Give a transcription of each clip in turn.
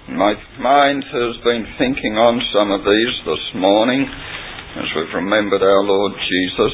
My mind has been thinking on some of these this morning as we've remembered our Lord Jesus.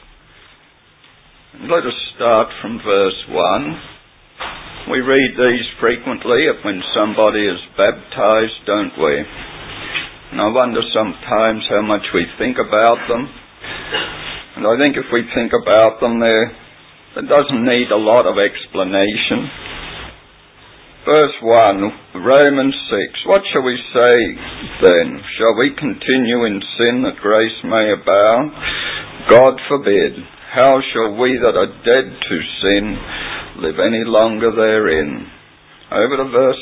And let us start from verse 1. We read these frequently when somebody is baptized, don't we? And I wonder sometimes how much we think about them. And I think if we think about them, there doesn't need a lot of explanation. Verse 1, Romans 6. What shall we say then? Shall we continue in sin that grace may abound? God forbid. How shall we that are dead to sin live any longer therein? Over to verse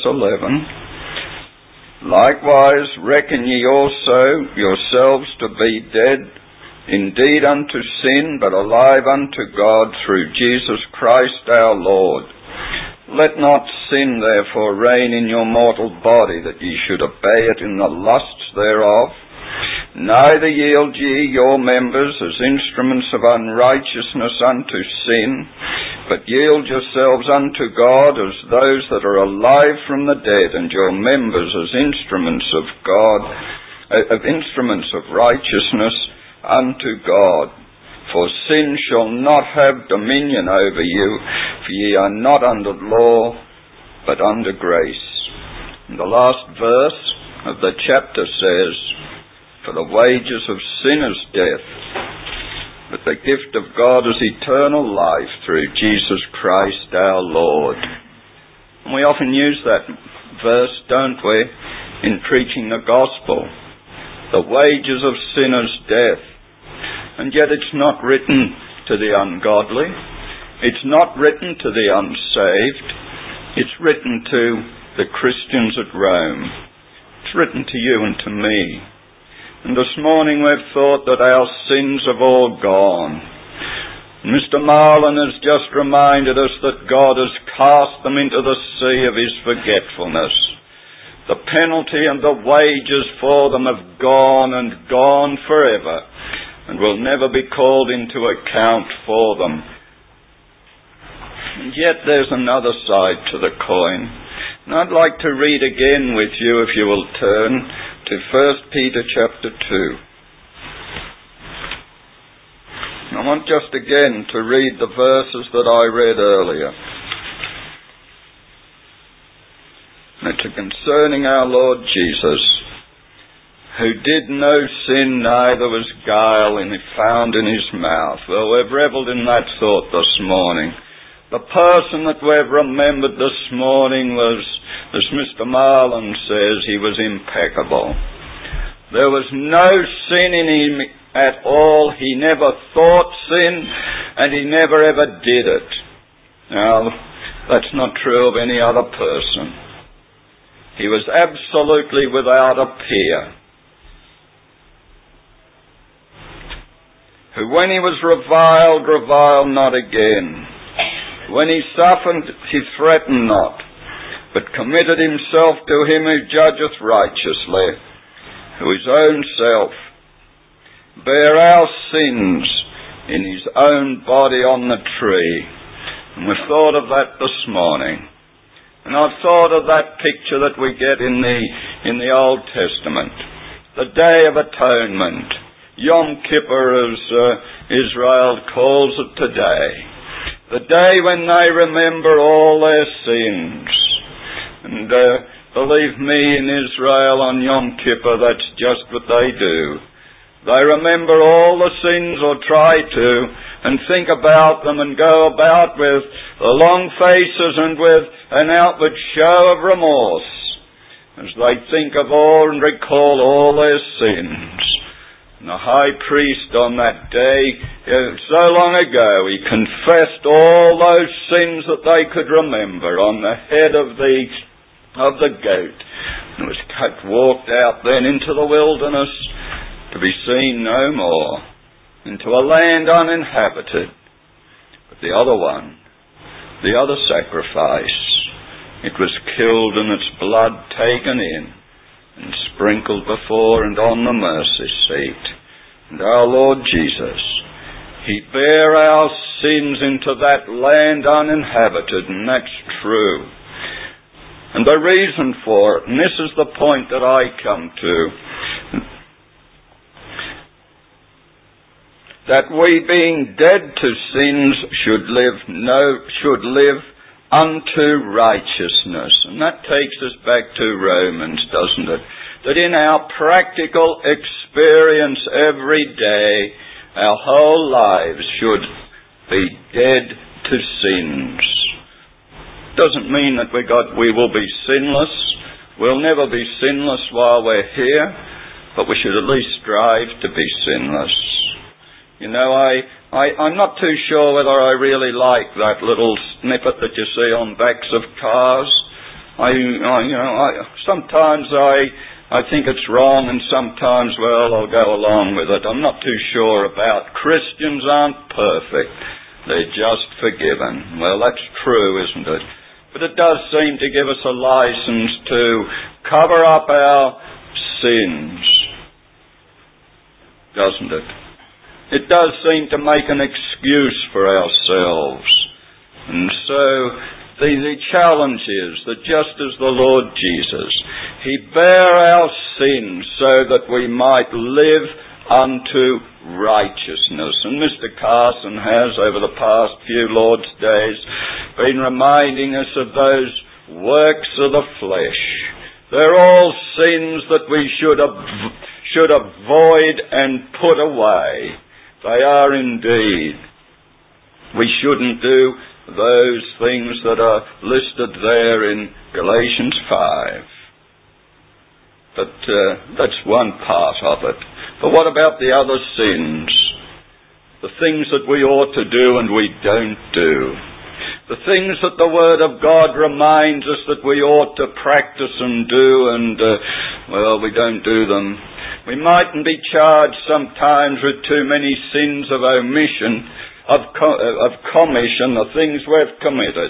11. Likewise reckon ye also yourselves to be dead indeed unto sin, but alive unto God through Jesus Christ our Lord. Let not sin therefore reign in your mortal body, that ye should obey it in the lusts thereof. Neither yield ye your members as instruments of unrighteousness unto sin, but yield yourselves unto God as those that are alive from the dead, and your members as instruments of God, instruments of righteousness unto God. For sin shall not have dominion over you, for ye are not under law, but under grace. And the last verse of the chapter says, for the wages of sin is death, but the gift of God is eternal life through Jesus Christ our Lord. And we often use that verse, don't we, in preaching the gospel. The wages of sin is death. And yet it's not written to the ungodly. It's not written to the unsaved. It's written to the Christians at Rome. It's written to you and to me. And this morning we've thought that our sins have all gone. Mr. Marlin has just reminded us that God has cast them into the sea of His forgetfulness. The penalty and the wages for them have gone and gone forever, and will never be called into account for them. And yet there's another side to the coin. And I'd like to read again with you, if you will turn to 1 Peter chapter 2. I want just again to read the verses that I read earlier. It's concerning our Lord Jesus, who did no sin, neither was guile found in his mouth. Well, we've revelled in that thought this morning. The person that we've remembered this morning was, as Mr. Marlin says, he was impeccable. There was no sin in him at all. He never thought sin, and he never ever did it. Now, that's not true of any other person. He was absolutely without a peer, who when he was reviled not again. When he suffered, he threatened not, but committed himself to him who judgeth righteously, who his own self bare our sins in his own body on the tree. And we've thought of that this morning. And I've thought of that picture that we get in the Old Testament, the Day of Atonement, Yom Kippur, as Israel calls it today. The day when they remember all their sins. And believe me, in Israel on Yom Kippur, that's just what they do. They remember all the sins, or try to, and think about them and go about with long faces and with an outward show of remorse as they think of all and recall all their sins. And the high priest on that day, so long ago, he confessed all those sins that they could remember on the head of the goat, and was walked out then into the wilderness to be seen no more, into a land uninhabited. But the other one, the other sacrifice, it was killed and its blood taken in and sprinkled before and on the mercy seat. And our Lord Jesus, He bare our sins into that land uninhabited, and that's true. And the reason for it, and this is the point that I come to, that we being dead to sins should live unto righteousness. And that takes us back to Romans, doesn't it? That in our practical experience every day, our whole lives should be dead to sins. Doesn't mean that we will be sinless. We'll never be sinless while we're here, but we should at least strive to be sinless. You know, I'm not too sure whether I really like that little snippet that you see on backs of cars. Sometimes I think it's wrong, and sometimes, well, I'll go along with it. I'm not too sure about Christians aren't perfect. They're just forgiven. Well, that's true, isn't it? But it does seem to give us a license to cover up our sins, doesn't it? It does seem to make an excuse for ourselves. And so the challenge is that just as the Lord Jesus, He bare our sins so that we might live unto righteousness. And Mr. Carson has, over the past few Lord's days, been reminding us of those works of the flesh. They're all sins that we should avoid and put away. They are indeed. We shouldn't do those things that are listed there in Galatians 5. But that's one part of it. But what about the other sins? The things that we ought to do and we don't do. The things that the Word of God reminds us that we ought to practice and do, and, we don't do them. We mightn't be charged sometimes with too many sins of omission, of commission, the things we've committed.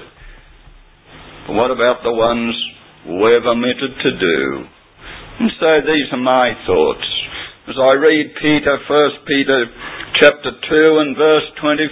But what about the ones we've omitted to do? And so these are my thoughts. As I read 1 Peter chapter 2 and verse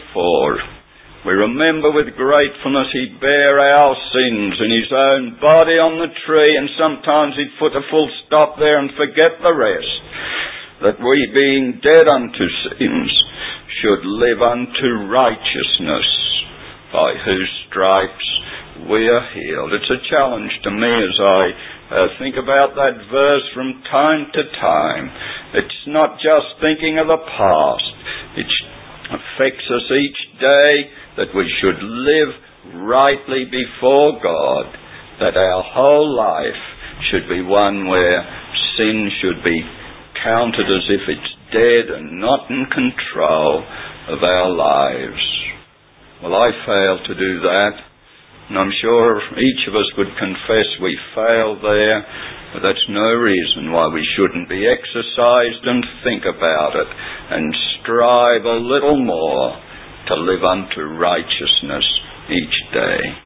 24, we remember with gratefulness He bare our sins in His own body on the tree, and sometimes He'd put a full stop there and forget the rest. That we being dead unto sins should live unto righteousness, by whose stripes we are healed. It's a challenge to me as I think about that verse from time to time. It's not just thinking of the past. It affects us each day that we should live rightly before God, that our whole life should be one where sin should be counted as if it's dead and not in control of our lives. Well, I fail to do that, and I'm sure each of us would confess we fail there, but that's no reason why we shouldn't be exercised and think about it and strive a little more to live unto righteousness each day.